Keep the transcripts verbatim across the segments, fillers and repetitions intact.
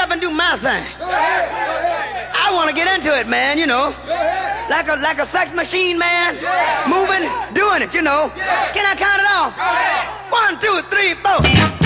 up and do my thing. I want to get into it, man, you know. Like a like a sex machine, man. Moving, doing it, you know. Can I count it off? One, two, three, four.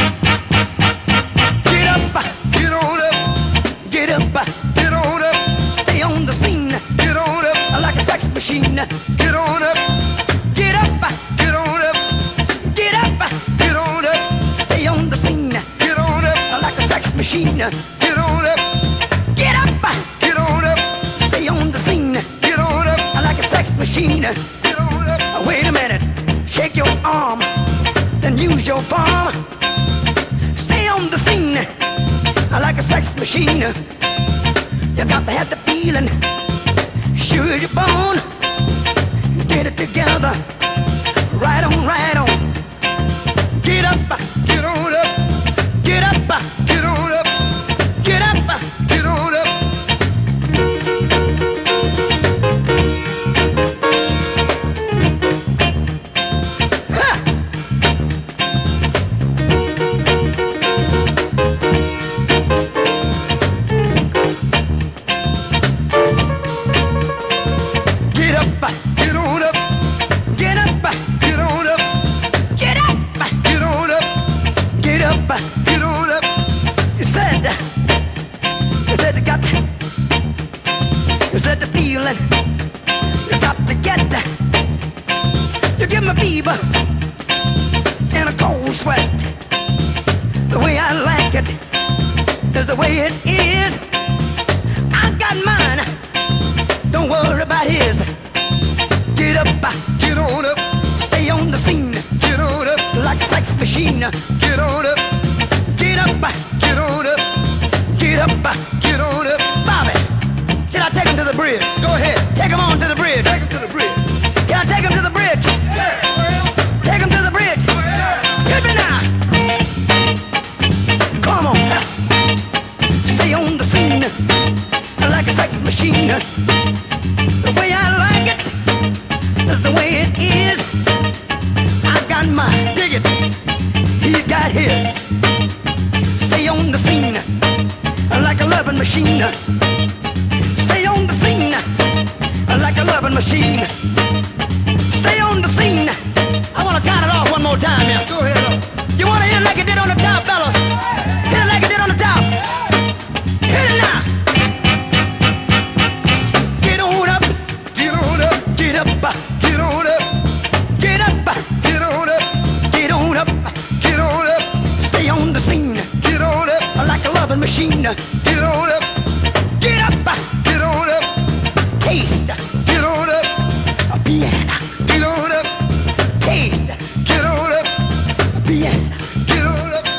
Get up, Get on up, get up, get on up, stay on the scene. get on up, Like a sex machine. get on up, Get up, get on up, get up, get on up, stay on the scene. get on up, Like a sex machine. get on up, Get up, get on up, stay on the scene. get on up, Like a sex machine. get on up. Wait a minute, shake your arm, then use your palm. Stay on the scene like a sex machine. You got to have the feeling, sure you're born. Get it together, right on, right on. Get up, Get on up, get up, get on up, get up. get on up. Ha! Get up, Get on up, get up, get on up, get up, get on up, get up. get on up. You said, you said you got, you said the feeling, you got to get, you give me fever and a cold sweat. The way I like it is the way it is. I got mine, don't worry about his. Get up, Get on up, stay on the scene get on up, like a sex machine. get on up, Get up, get on up, get up. get on up. Bobby, should I take him to the bridge? Go ahead, Take him on to the bridge. take him to the bridge. Can I take him to the bridge? Take him to the bridge. Hit me now. Come on. Stay on the scene like a sex machine. The way I like it is the way it is. I got mine. Dig it. He's got his. Stay on the scene like a loving machine. Stay on the scene like a loving machine. Stay on the scene. I want to count it off one more time here. Go ahead up. You want to hit it like it did on the top, fellas? Hit it like it did on the top. Hit it now. Get on up, Get on up, get up, get on up, get up, get on up, get on up. get on up, Stay on the scene get on up, like a loving machine. get on up, Get up, get on up, taste get on up, a piano. get on up, Taste get on up, a piano. get on up.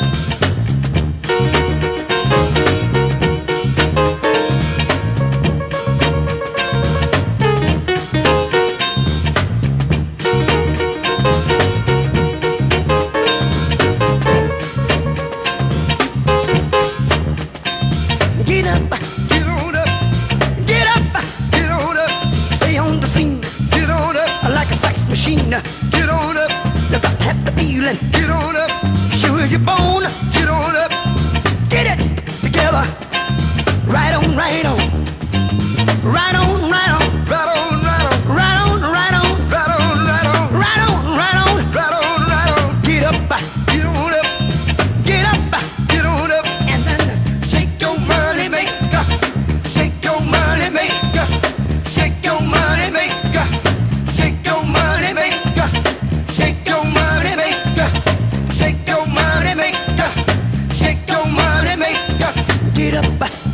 Get up, Get on up, get up. get on up, Stay on the scene get on up, like a sex machine. get on up, You got to have the feeling, get on up, sure as you're born. get on up, Get it together, right on, right on, right on, right on, right on, right on, right on, right on, right on, right on, right on, right on. right on, right on. Get up, Get on up, get up, get on up, and then shake your money maker, shake your money maker, shake your money maker, shake your money maker, shake your money maker, shake your money maker, shake your money maker. get up,